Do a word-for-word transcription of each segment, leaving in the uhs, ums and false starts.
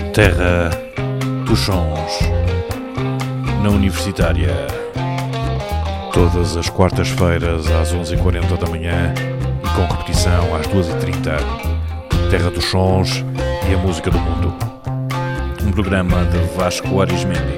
Terra dos Sons, na Universitária, todas as quartas-feiras às onze e quarenta da manhã e com repetição às duas e trinta. Terra dos Sons e a música do mundo. Um programa de Vasco Arismendi.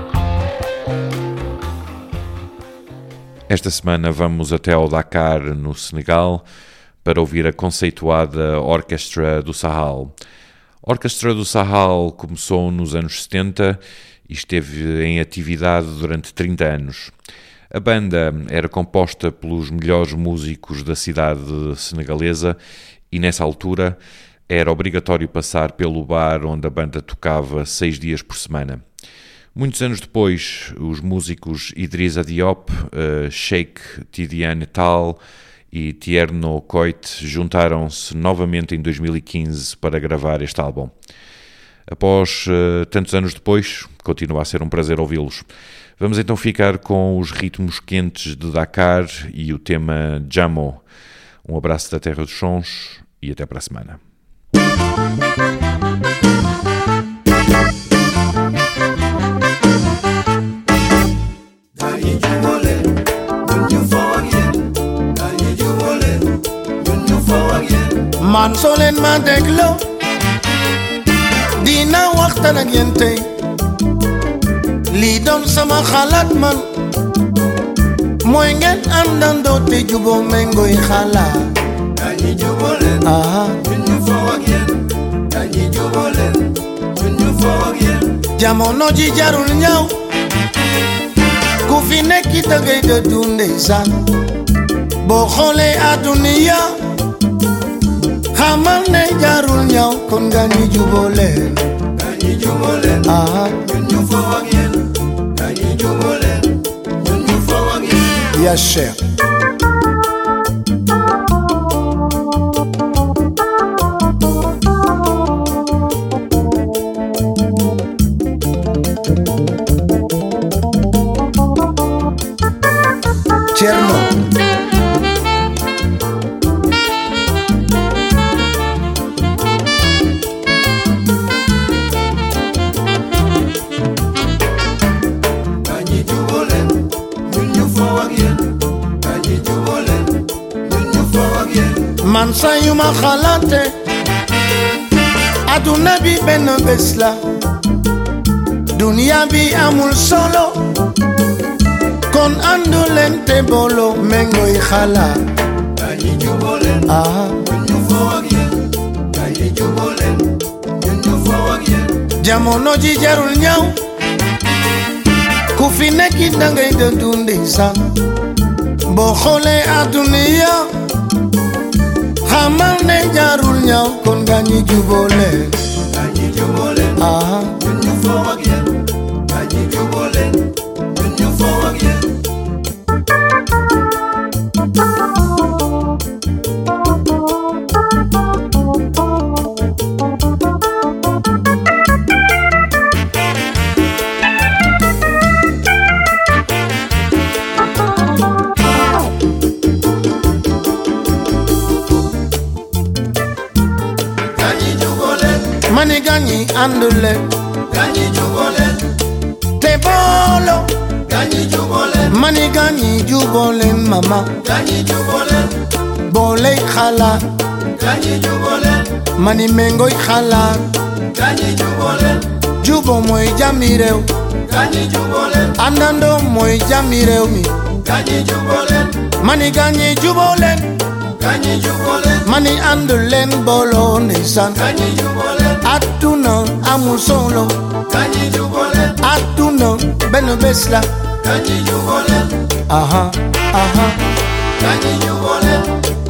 Esta semana vamos até ao Dakar, no Senegal, para ouvir a conceituada Orquestra do Sahel. A Orquestra do Sahel começou nos anos setenta e esteve em atividade durante trinta anos. A banda era composta pelos melhores músicos da cidade senegalesa e, nessa altura, era obrigatório passar pelo bar onde a banda tocava seis dias por semana. Muitos anos depois, os músicos Idrissa Diop, uh, Cheikh Tidiane Tall e Tierno Coit juntaram-se novamente em dois mil e quinze para gravar este álbum. Após uh, tantos anos depois, continua a ser um prazer ouvi-los. Vamos então ficar com os ritmos quentes de Dakar e o tema Jamo. Um abraço da Terra dos Sons e até para a semana. Man soo leen ma dégloo dina waxtaan ak yéen tey lii doon sama xalaat man mooy ngeen àndandoo te juboo méngooy xalaat dañuy juboo leen ah ñun ñu foo ak yéen dañuy juboo leen ñun ñu foo ak yéen jamono ji jarul ñaaw ku fi nekk dangay dëddu ndeysaan boo xoolee àdduna xamal ne jarul ñaw kon nga ñi juboo leen nga ñi juboo leen ah ñun ñu foo ak yéen nga ñi juboo leen ñun ñu foo ak yéen ya cher Tierno man saa yu ma xalaate aduna bi benn bés la dunia bi amul solo kon àndu leen te booloo méngooy xalaat dañuy juboo leen ah ñun ñu foo ak yéen dañuy juboo leen ñun ñu foo ak yéen jamono ji jarul ñaaw ku fi nekk dangay dëddu ndeysaan boo xoolee àdduna xamal ne jarul ñaaw kon nga ñi juboo leen nga ñi juboo leen ah ñun ñu foo ak yéen nga ñi juboo leen ñun ñu foo ak yéen mani gañi àndule gañi jubole te boolo gañi jubole mani gañi jubole mama gañi jubole booley xalaat gañi jubole mani mengoy xalaat gañi jubole jubo mooy jàmmi réew gañi jubole àndandoo mooy jàmmi réew mi gañi jubole mani gañi jubole gañi jubole mani ànduleen booloo ndeysaan gañi jubole àdduna amul solo gañi juboo leen àdduna benn bés la gañi juboo leen aha aha gañi juboo leen